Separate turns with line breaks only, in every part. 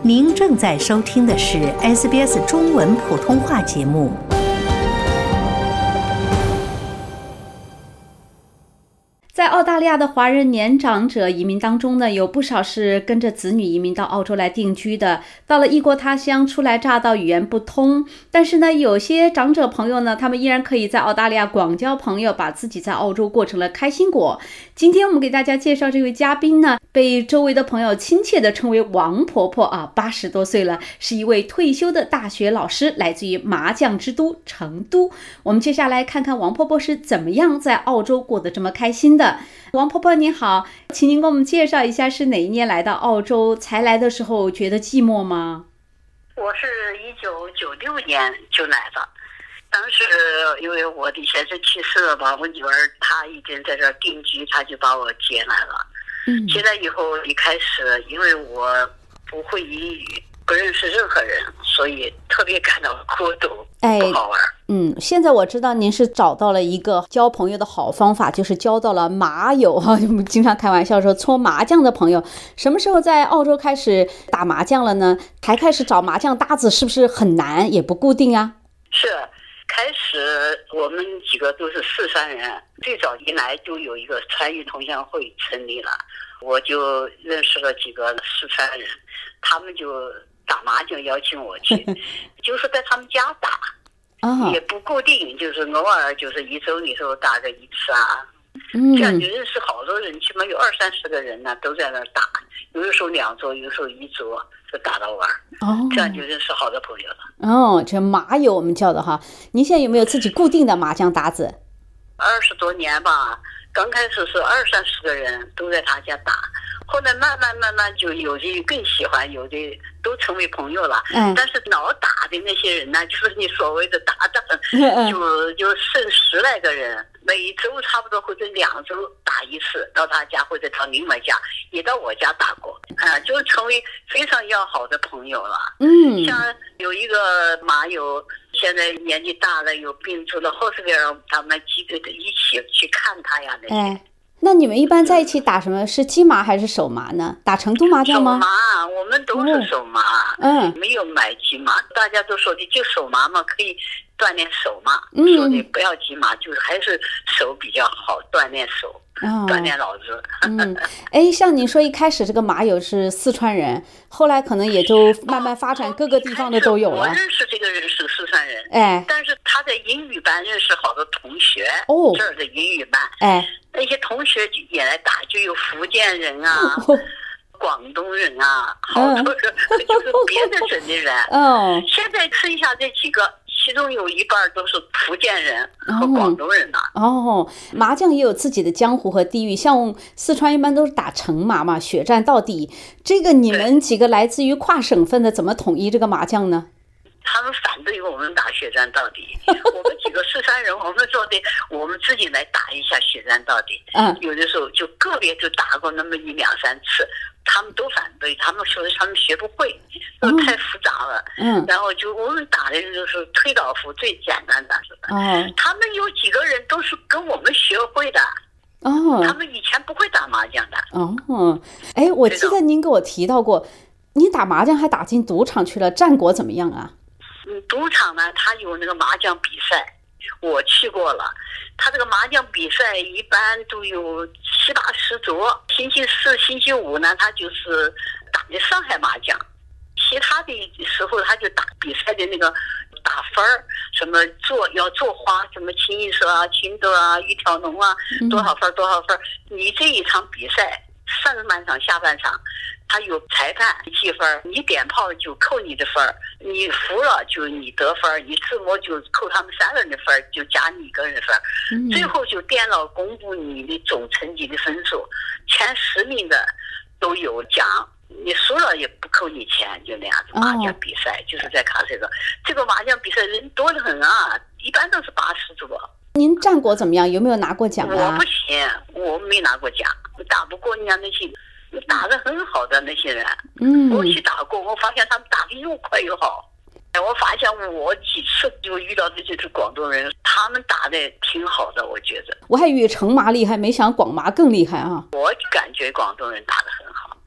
您正在收听的是 SBS 中文普通话节目。
在澳大利亚的华人年长者移民当中呢，有不少是跟着子女移民到澳洲来定居的。到了异国他乡，初来乍到，语言不通，但是呢，有些长者朋友呢，他们依然可以在澳大利亚广交朋友，把自己在澳洲过成了开心果。今天我们给大家介绍这位嘉宾呢，被周围的朋友亲切地称为王婆婆啊，80多岁了，是一位退休的大学老师，来自于麻将之都成都。我们接下来看看王婆婆是怎么样在澳洲过得这么开心的。王婆婆您好，请您给我们介绍一下是哪一年来到澳洲，才来的时候觉得寂寞吗？
我是1996年就来的，当时因为我的先生去世了吧，我女儿她已经在这儿定居，她就把我接来了。接来以后一开始因为我不会英语，不认识任何人，所以特别感到孤独，不好玩。
现在我知道您是找到了一个交朋友的好方法，就是交到了麻友哈。我们经常开玩笑说搓麻将的朋友。什么时候在澳洲开始打麻将了呢？还开始找麻将搭子是不是很难，也不固定啊？
是，开始我们几个都是四川人，最早一来就有一个川渝同乡会成立了，我就认识了几个四川人，他们就打麻将邀请我去，就是在他们家打。也不固定，就是偶尔就是一周里头打个一次啊，这样就认识好多人，起码有20-30个人呢，都在那儿打，有的时候2桌，有的时候1桌，就打到玩。这样就认识好多朋友了。
这麻友我们叫的哈。您现在有没有自己固定的麻将搭子
？20多年吧，刚开始是20-30个人都在他家打，后来慢慢就有的更喜欢，有的都成为朋友了。但是老打的那些人呢，就是你所谓的搭档，就剩10来个人，每一周差不多或者2周打一次，到他家或者到另外家，也到我家打过，就成为非常要好的朋友了。像有一个麻友，现在年纪大了，有病住了，后边他们几个一起去看他呀那些。
那你们一般在一起打什么？是鸡麻还是手麻呢？打成都麻将吗？
手麻，我们都是手麻。没有买鸡麻，大家都说的就手麻嘛，可以锻炼手嘛。说的不要鸡麻，就是还是手比较好，锻炼手，锻炼脑子。
像您说一开始这个麻友是四川人，后来可能也就慢慢发展，各个地方的都有了。
我认识这个人是四川人，但是他在英语班认识好多同学，这儿的英语班，那些同学也来打，就有福建人啊。广东人啊，好多人就是别的省的人。现在试一下这几个，其中有一半都是福建人和广东人呢。
麻将也有自己的江湖和地域，像四川一般都是打成麻嘛，血战到底。这个你们几个来自于跨省份的，怎么统一这个麻将呢？
他们反对我们打血战到底，我们几个四川人，我们说的，我们自己来打一下血战到底。有的时候就个别就打过那么1-2-3次，他们都反对，他们说他们学不会，太复杂了。然后就我们打的就是推倒伏最简单的。他们有几个人都是跟我们学会的。他们以前不会打麻将的。
我记得您给我提到过，您打麻将还打进赌场去了，战果怎么样啊？
赌场呢，他有那个麻将比赛，我去过了。他这个麻将比赛一般都有70-80桌，星期四、星期五呢，他就是打的上海麻将，其他的时候他就打比赛的那个打分儿，什么要做花，什么清一色啊、青豆啊、一条龙啊，多少分。你这一场比赛，上半场、下半场，他有裁判计分，你点炮就扣你的分，你服了就你得分，你自摸就扣他们3个人的分，就加你1个人的分。最后就电脑公布你的总成绩的分数，前10名的都有奖，你输了也不扣你钱，就那样子。麻将比赛就是在看这个麻将比赛人多得很啊，一般都是80桌。
您战果怎么样？有没有拿过奖啊？
我不行，我没拿过奖，打不过人家那些打得很好的那些人。我去打过，我发现他们打得又快又好。我发现我几次就遇到这些是广东人，他们打得挺好的，我觉得。
我还以为成麻厉害，没想广麻更厉害啊。
我感觉广东人打得很好。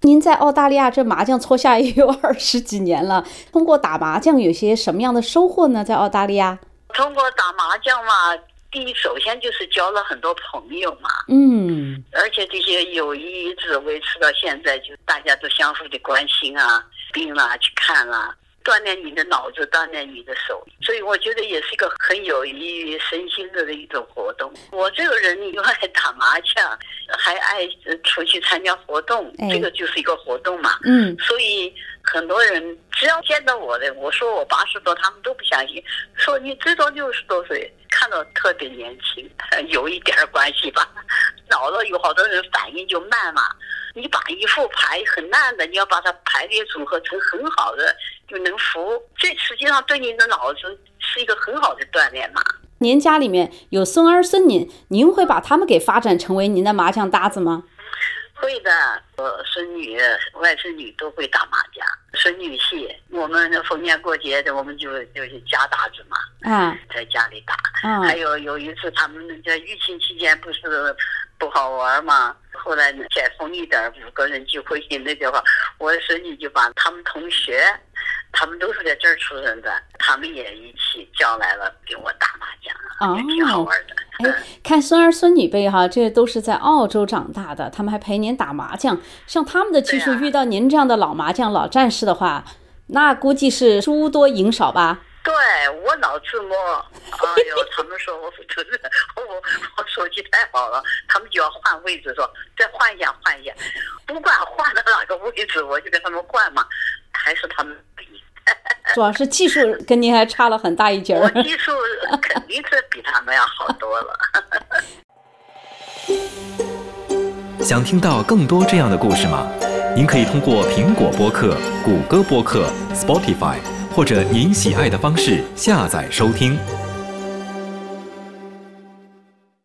您在澳大利亚这麻将搓下也有20几年了，通过打麻将有些什么样的收获呢？在澳大利亚，
通过打麻将嘛，第一首先就是交了很多朋友嘛，而且这些友谊一直维持到现在，就大家都相互的关心啊，病啦去看啦，锻炼你的脑子，锻炼你的手，所以我觉得也是一个很有益于身心的一种活动。我这个人又爱打麻将，还爱出去参加活动，这个就是一个活动嘛。所以很多人只要见到我的，我说我80多，他们都不相信，说你最多60多岁，看到特别年轻，有一点关系吧。脑子有好多人反应就慢嘛，你把一副牌很烂的，你要把它排列组合成很好的，就能服。这实际上对你的脑子是一个很好的锻炼嘛。
您家里面有孙儿孙女，您会把他们给发展成为您的麻将搭子吗？
会的，我孙女、外孙女都会打麻将，孙女戏。我们逢年过节的，我们就是家搭子嘛，在家里打。还有一次，他们在疫情期间不是不好玩嘛，后来解封一点，5个人聚会那句话，我孙女就把他们同学，他们都是在这儿出生的，他们也一起叫来了给我打麻将，也挺好玩的。
看孙儿孙女辈哈，这都是在澳洲长大的，他们还陪您打麻将，像他们的技术遇到您这样的老麻将老战士的话，那估计是输多赢少吧。
对，我老自摸，他们说我手气太好了，他们就要换位置，说再换一下，不管换到哪个位置，我就跟他们换嘛，还是他们比。
主要是技术跟您还差了很大一截儿。
我技术肯定是比他们要好多了。
想听到更多这样的故事吗？您可以通过苹果播客、谷歌播客、Spotify 或者您喜爱的方式下载收听。